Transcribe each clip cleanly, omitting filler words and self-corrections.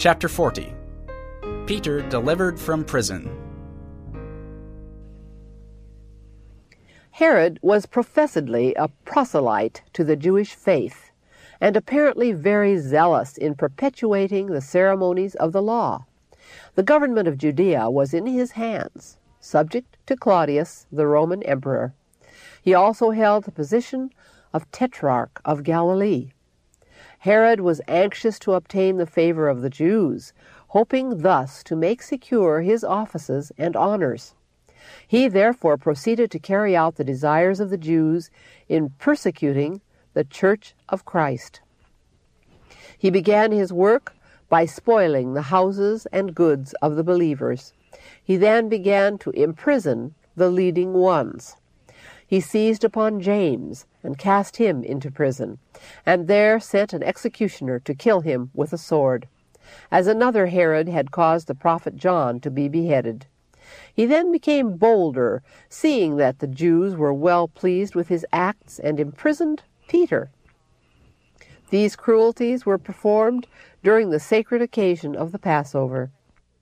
Chapter 40. Peter delivered from prison. Herod was professedly a proselyte to the Jewish faith, and apparently very zealous in perpetuating the ceremonies of the law. The government of Judea was in his hands, subject to Claudius, the Roman emperor. He also held the position of Tetrarch of Galilee. Herod was anxious to obtain the favor of the Jews, hoping thus to make secure his offices and honors. He therefore proceeded to carry out the desires of the Jews in persecuting the Church of Christ. He began his work by spoiling the houses and goods of the believers. He then began to imprison the leading ones. He seized upon James and cast him into prison, and there sent an executioner to kill him with a sword, as another Herod had caused the prophet John to be beheaded. He then became bolder, seeing that the Jews were well pleased with his acts, and imprisoned Peter. These cruelties were performed during the sacred occasion of the Passover.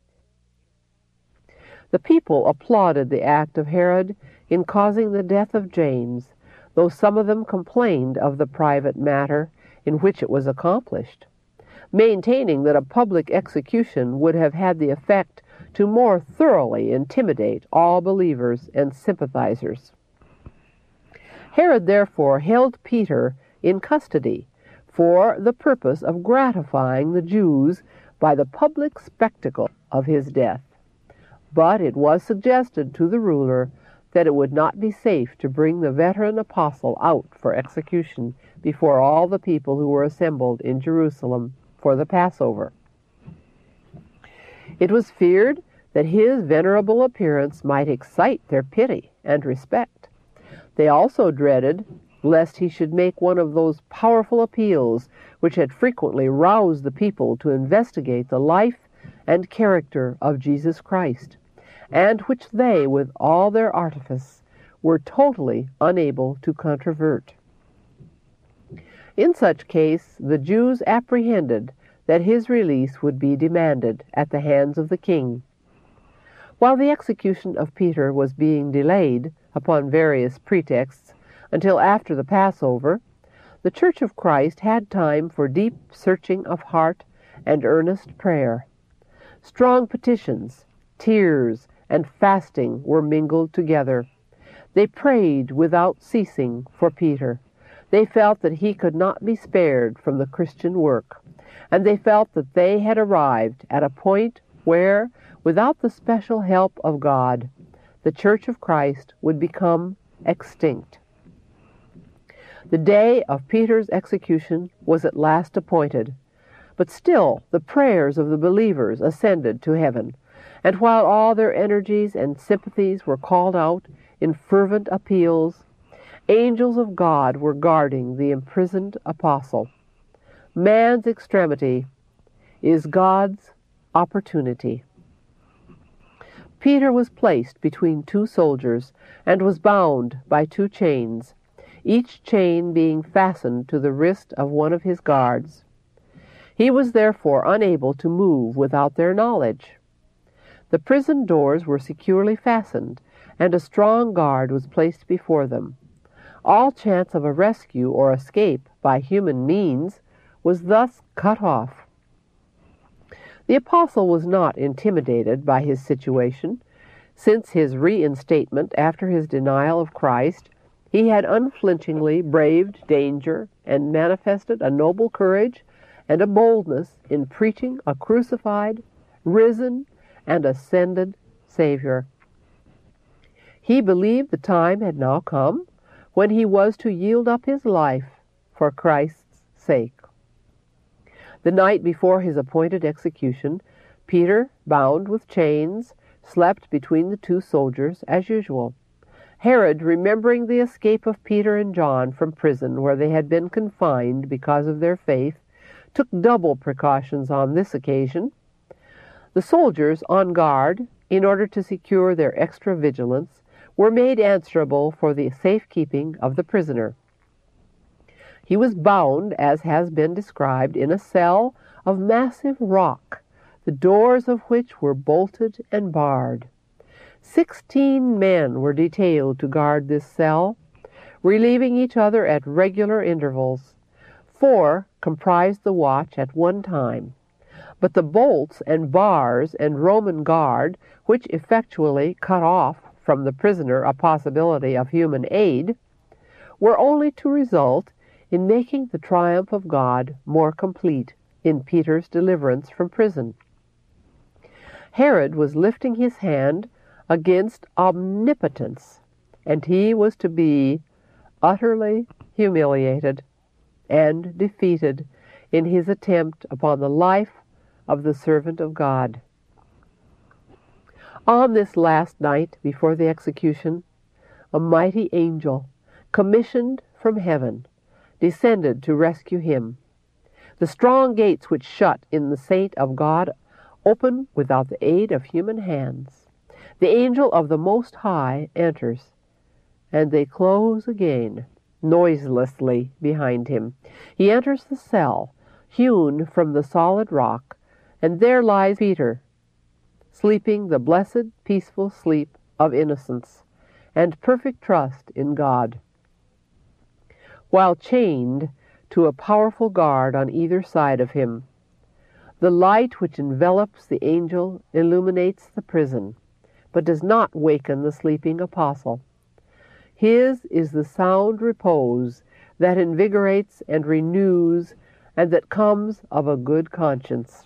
The people applauded the act of Herod in causing the death of James, though some of them complained of the private matter in which it was accomplished, maintaining that a public execution would have had the effect to more thoroughly intimidate all believers and sympathizers. Herod therefore held Peter in custody for the purpose of gratifying the Jews by the public spectacle of his death. But it was suggested to the ruler that it would not be safe to bring the veteran apostle out for execution before all the people who were assembled in Jerusalem for the Passover. It was feared that his venerable appearance might excite their pity and respect. They also dreaded lest he should make one of those powerful appeals which had frequently roused the people to investigate the life and character of Jesus Christ, and which they, with all their artifice, were totally unable to controvert. In such case, the Jews apprehended that his release would be demanded at the hands of the king. While the execution of Peter was being delayed, upon various pretexts, until after the Passover, the Church of Christ had time for deep searching of heart and earnest prayer. Strong petitions, tears, and fasting were mingled together. They prayed without ceasing for Peter. They felt that he could not be spared from the Christian work, and they felt that they had arrived at a point where, without the special help of God, the Church of Christ would become extinct. The day of Peter's execution was at last appointed, but still the prayers of the believers ascended to heaven, and while all their energies and sympathies were called out in fervent appeals, angels of God were guarding the imprisoned apostle. Man's extremity is God's opportunity. Peter was placed between two soldiers and was bound by two chains, each chain being fastened to the wrist of one of his guards. He was therefore unable to move without their knowledge. The prison doors were securely fastened, and a strong guard was placed before them. All chance of a rescue or escape by human means was thus cut off. The apostle was not intimidated by his situation. Since his reinstatement after his denial of Christ, he had unflinchingly braved danger and manifested a noble courage and a boldness in preaching a crucified, risen, and ascended Savior. He believed the time had now come when he was to yield up his life for Christ's sake. The night before his appointed execution, Peter, bound with chains, slept between the two soldiers as usual. Herod, remembering the escape of Peter and John from prison where they had been confined because of their faith, took double precautions on this occasion. The soldiers on guard, in order to secure their extra vigilance, were made answerable for the safekeeping of the prisoner. He was bound, as has been described, in a cell of massive rock, the doors of which were bolted and barred. 16 men were detailed to guard this cell, relieving each other at regular intervals. 4 comprised the watch at one time, but the bolts and bars and Roman guard, which effectually cut off from the prisoner a possibility of human aid, were only to result in making the triumph of God more complete in Peter's deliverance from prison. Herod was lifting his hand against omnipotence, and he was to be utterly humiliated and defeated in his attempt upon the life of the servant of God. On this last night before the execution, a mighty angel, commissioned from heaven, descended to rescue him. The strong gates which shut in the saint of God open without the aid of human hands. The angel of the Most High enters, and they close again, noiselessly behind him. He enters the cell, hewn from the solid rock, and there lies Peter, sleeping the blessed, peaceful sleep of innocence and perfect trust in God. While chained to a powerful guard on either side of him, the light which envelops the angel illuminates the prison, but does not waken the sleeping apostle. His is the sound repose that invigorates and renews, and that comes of a good conscience.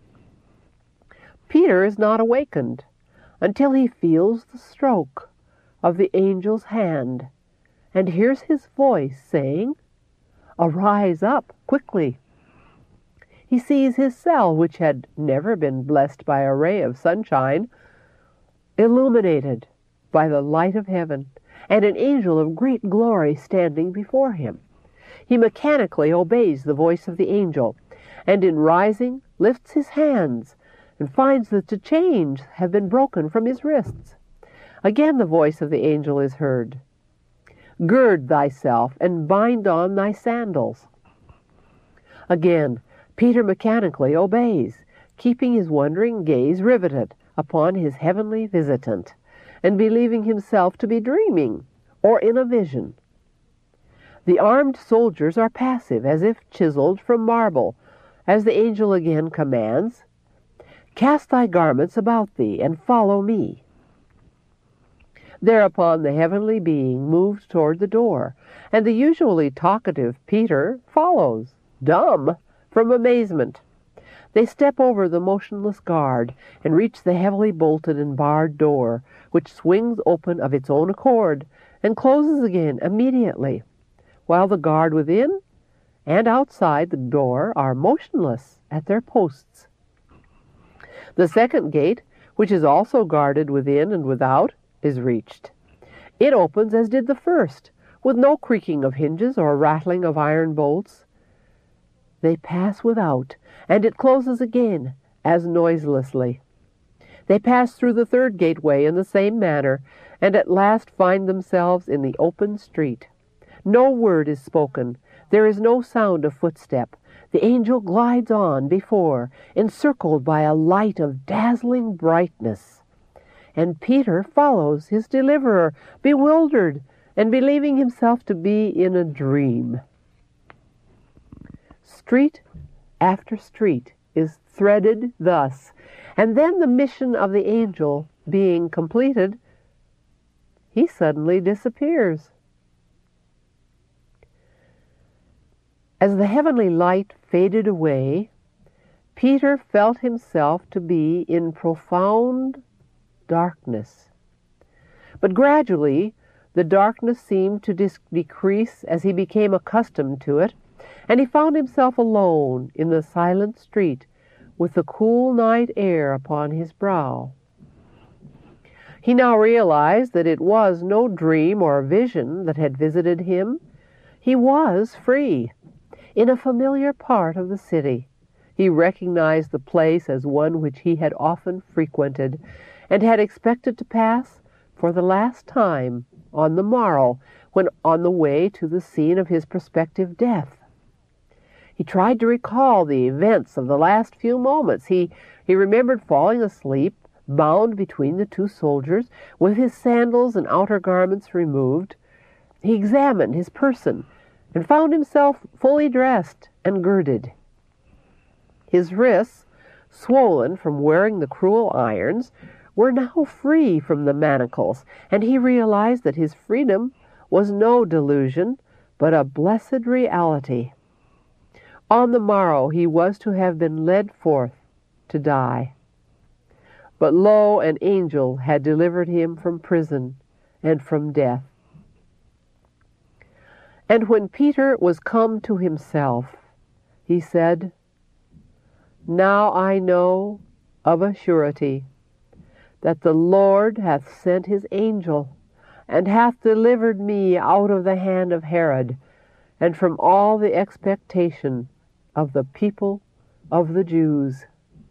Peter is not awakened until he feels the stroke of the angel's hand and hears his voice saying, "Arise up quickly." He sees his cell, which had never been blessed by a ray of sunshine, illuminated by the light of heaven, and an angel of great glory standing before him. He mechanically obeys the voice of the angel, and in rising lifts his hands and finds that the chains have been broken from his wrists. Again the voice of the angel is heard. "Gird thyself and bind on thy sandals." Again Peter mechanically obeys, keeping his wondering gaze riveted upon his heavenly visitant, and believing himself to be dreaming or in a vision. The armed soldiers are passive, as if chiseled from marble, as the angel again commands, "Cast thy garments about thee, and follow me." Thereupon the heavenly being moves toward the door, and the usually talkative Peter follows, dumb from amazement. They step over the motionless guard and reach the heavily bolted and barred door, which swings open of its own accord and closes again immediately, while the guard within and outside the door are motionless at their posts. The second gate, which is also guarded within and without, is reached. It opens as did the first, with no creaking of hinges or rattling of iron bolts. They pass without, and it closes again, as noiselessly. They pass through the third gateway in the same manner, and at last find themselves in the open street. No word is spoken. There is no sound of footstep. The angel glides on before, encircled by a light of dazzling brightness. And Peter follows his deliverer, bewildered and believing himself to be in a dream. Street after street is threaded thus, and then the mission of the angel being completed, he suddenly disappears. As the heavenly light faded away, Peter felt himself to be in profound darkness. But gradually the darkness seemed to decrease as he became accustomed to it, and he found himself alone in the silent street with the cool night air upon his brow. He now realized that it was no dream or vision that had visited him. He was free, in a familiar part of the city. He recognized the place as one which he had often frequented, and had expected to pass for the last time on the morrow, when on the way to the scene of his prospective death. He tried to recall the events of the last few moments. He remembered falling asleep, bound between the two soldiers, with his sandals and outer garments removed. He examined his person and found himself fully dressed and girded. His wrists, swollen from wearing the cruel irons, were now free from the manacles, and he realized that his freedom was no delusion, but a blessed reality. On the morrow he was to have been led forth to die. But lo, an angel had delivered him from prison and from death. And when Peter was come to himself, he said, Now I know of a surety that the Lord hath sent his angel, and hath delivered me out of the hand of Herod, and from all the expectation of the people of the Jews.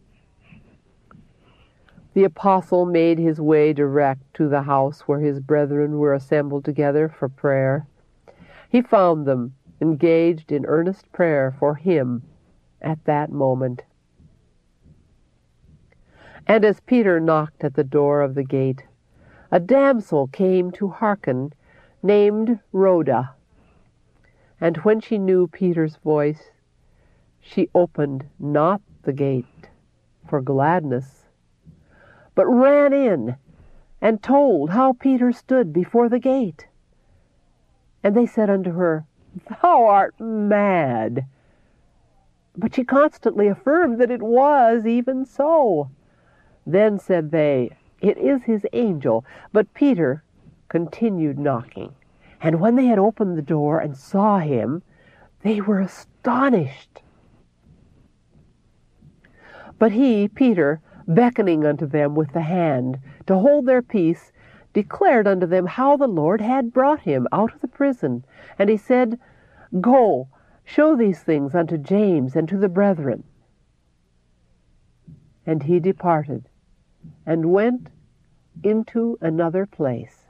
The apostle made his way direct to the house where his brethren were assembled together for prayer. He found them engaged in earnest prayer for him at that moment. And as Peter knocked at the door of the gate, a damsel came to hearken, named Rhoda. And when she knew Peter's voice, she opened not the gate for gladness, but ran in and told how Peter stood before the gate. And they said unto her, Thou art mad. But she constantly affirmed that it was even so. Then said they, It is his angel. But Peter continued knocking. And when they had opened the door and saw him, they were astonished. But he, Peter, beckoning unto them with the hand to hold their peace, declared unto them how the Lord had brought him out of the prison. And he said, Go, show these things unto James and to the brethren. And he departed, and went into another place.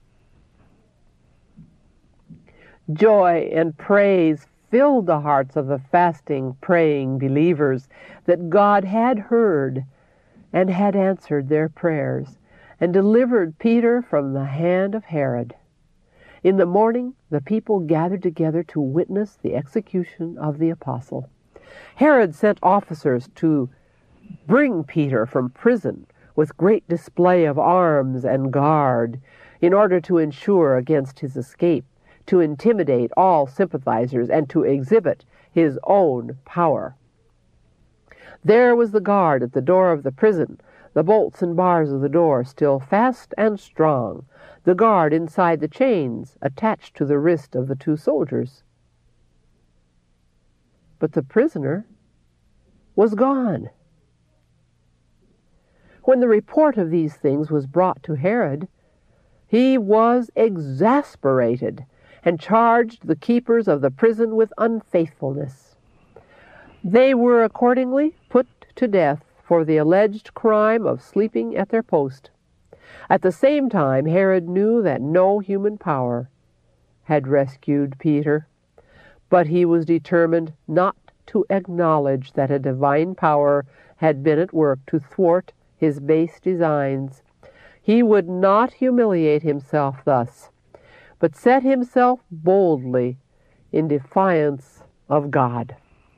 Joy and praise filled the hearts of the fasting, praying believers that God had heard and had answered their prayers, and delivered Peter from the hand of Herod. In the morning the people gathered together to witness the execution of the apostle. Herod sent officers to bring Peter from prison with great display of arms and guard, in order to ensure against his escape, to intimidate all sympathizers, and to exhibit his own power. There was the guard at the door of the prison, the bolts and bars of the door still fast and strong, the guard inside the chains attached to the wrist of the two soldiers. But the prisoner was gone. When the report of these things was brought to Herod, he was exasperated, and charged the keepers of the prison with unfaithfulness. They were accordingly put to death for the alleged crime of sleeping at their post. At the same time, Herod knew that no human power had rescued Peter, but he was determined not to acknowledge that a divine power had been at work to thwart his base designs. He would not humiliate himself thus, but set himself boldly in defiance of God.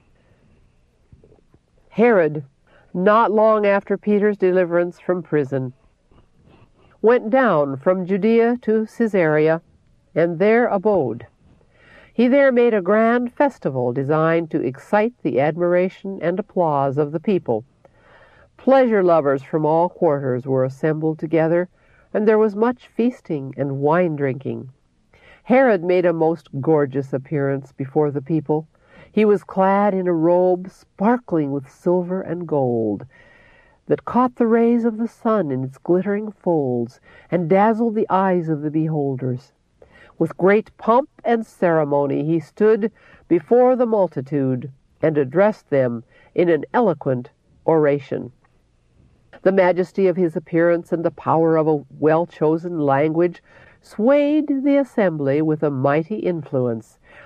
Herod, not long after Peter's deliverance from prison, went down from Judea to Caesarea, and there abode. He there made a grand festival designed to excite the admiration and applause of the people. Pleasure lovers from all quarters were assembled together, and there was much feasting and wine drinking. Herod made a most gorgeous appearance before the people. He was clad in a robe sparkling with silver and gold, that caught the rays of the sun in its glittering folds, and dazzled the eyes of the beholders. With great pomp and ceremony he stood before the multitude, and addressed them in an eloquent oration. The majesty of his appearance and the power of a well-chosen language swayed the assembly with a mighty influence.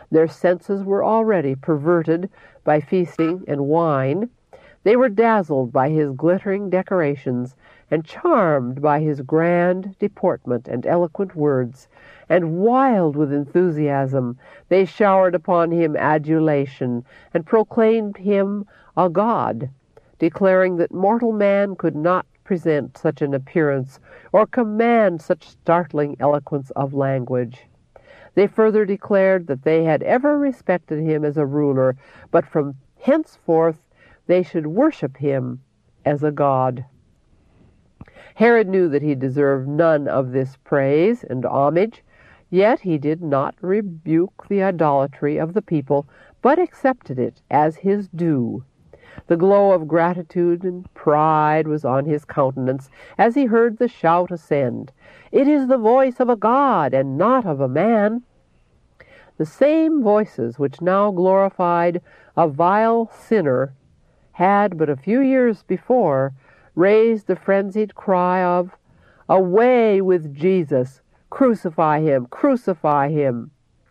Their senses were already perverted by feasting and wine. They were dazzled by his glittering decorations, and charmed by his grand deportment and eloquent words, and wild with enthusiasm, they showered upon him adulation, and proclaimed him a god, declaring that mortal man could not present such an appearance, or command such startling eloquence of language. They further declared that they had ever respected him as a ruler, but from henceforth they should worship him as a god. Herod knew that he deserved none of this praise and homage, yet he did not rebuke the idolatry of the people, but accepted it as his due. The glow of gratitude and pride was on his countenance as he heard the shout ascend, "It is the voice of a god, and not of a man." The same voices which now glorified a vile sinner had but a few years before raised the frenzied cry of, "Away with Jesus! Crucify him! Crucify him!"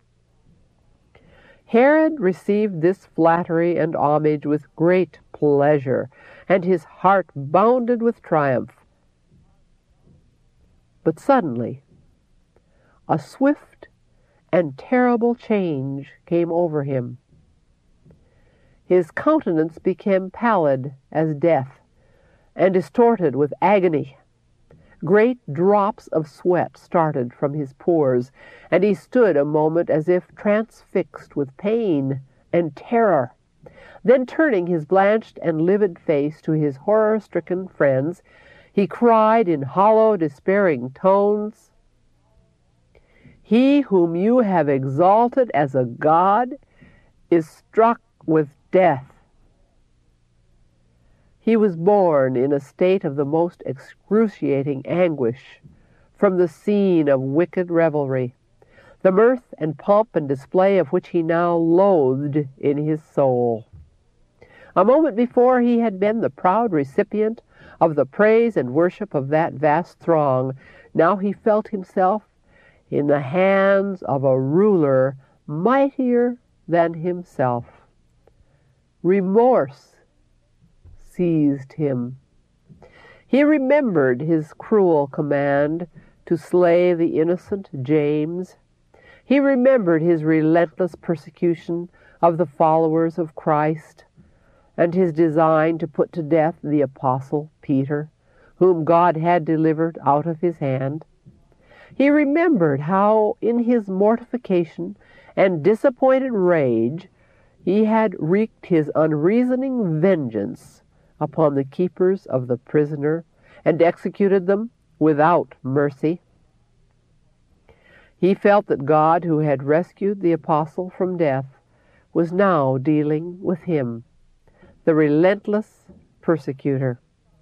Herod received this flattery and homage with great pleasure, and his heart bounded with triumph. But suddenly, a swift and terrible change came over him. His countenance became pallid as death, and distorted with agony. Great drops of sweat started from his pores, and he stood a moment as if transfixed with pain and terror. Then, turning his blanched and livid face to his horror-stricken friends, he cried in hollow, despairing tones, "He whom you have exalted as a god is struck with death." He was borne in a state of the most excruciating anguish from the scene of wicked revelry, the mirth and pomp and display of which he now loathed in his soul. A moment before he had been the proud recipient of the praise and worship of that vast throng. Now he felt himself in the hands of a ruler mightier than himself. Remorse seized him. He remembered his cruel command to slay the innocent James. He remembered his relentless persecution of the followers of Christ, and his design to put to death the apostle Peter, whom God had delivered out of his hand. He remembered how, in his mortification and disappointed rage, he had wreaked his unreasoning vengeance upon the keepers of the prisoner, and executed them without mercy. He felt that God, who had rescued the apostle from death, was now dealing with him, the relentless persecutor.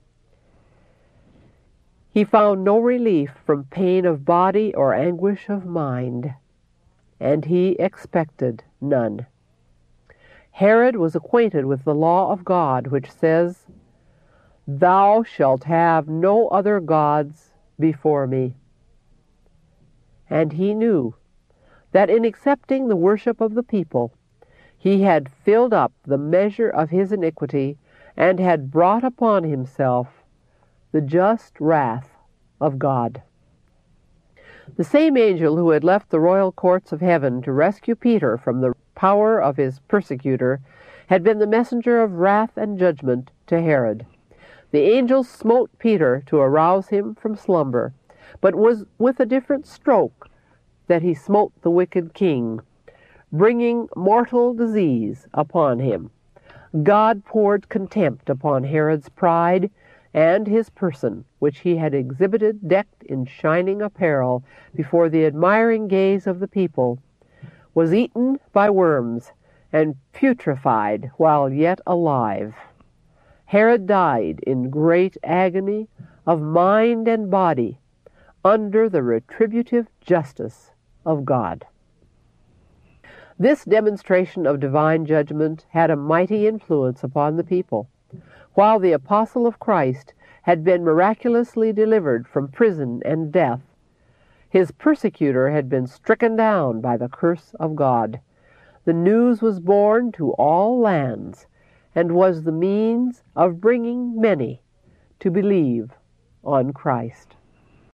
He found no relief from pain of body or anguish of mind, and he expected none. Herod was acquainted with the law of God, which says, "Thou shalt have no other gods before me." And he knew that in accepting the worship of the people, he had filled up the measure of his iniquity, and had brought upon himself the just wrath of God. The same angel who had left the royal courts of heaven to rescue Peter from the power of his persecutor had been the messenger of wrath and judgment to Herod. The angel smote Peter to arouse him from slumber, but was with a different stroke that he smote the wicked king, bringing mortal disease upon him. God poured contempt upon Herod's pride, and his person, which he had exhibited decked in shining apparel before the admiring gaze of the people, was eaten by worms and putrefied while yet alive. Herod died in great agony of mind and body under the retributive justice of God. This demonstration of divine judgment had a mighty influence upon the people. While the apostle of Christ had been miraculously delivered from prison and death, his persecutor had been stricken down by the curse of God. the news was borne to all lands, and was the means of bringing many to believe on Christ.